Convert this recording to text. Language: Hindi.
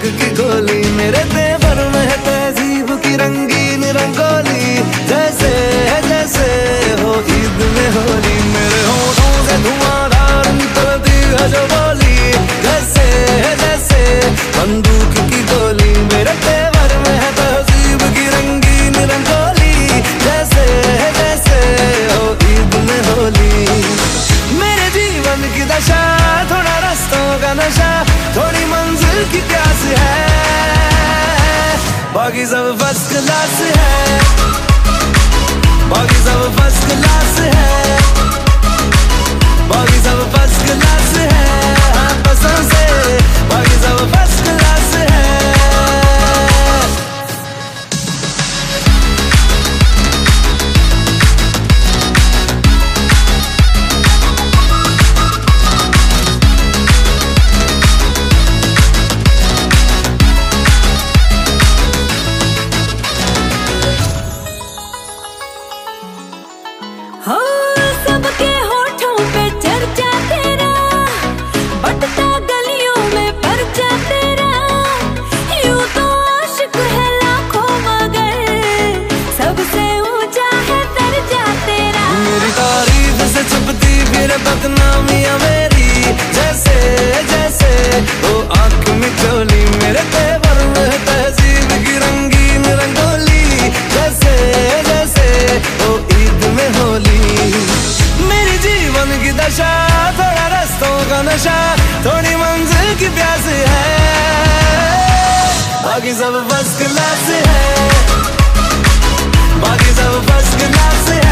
बंदूक की गोली, मेरे तेवर में है तहजीब की रंगीन रंगोली। जैसे जैसे हो ईद में होली, मेरे होठों से धुआंधार निकलती है जो बोली। जैसे जैसे बंदूक की गोली, मेरे तेवर में है तहजीब की रंगीन रंगोली। जैसे जैसे हो ईद में होली। मेरे जीवन की दशा, थोड़ा रास्तों का नशा, थोड़ी मंजिल की प्यास है, बाकी सब फर्स्ट क्लास है, बाकी सब फर्स्ट क्लास है, बाकी सब फर्स्ट क्लास है। हाँ पसंद से बाकी सब फर्स्ट क्लास है। सबके होठों पे चर्चा तेरा, बटता गलियों में परचा तेरा। यूं तो आशिक है लाखों मगर सबसे ऊंचा है दर्जा तेरा। मेरी तारीफ से छुपती फिर बदनामियां मेरी। जैसे जैसे वो आंख में चोली, मेरे तेवर में तहजीब की रंगीन रंगोली। जैसे जैसे वो ईद में होली। मेरी जीवन की दशा, थोड़ा रास्तों का नशा, थोड़ी मंजिल की प्यास है, बाकी सब फर्स्ट क्लास है, बाकी सब फर्स्ट क्लास है।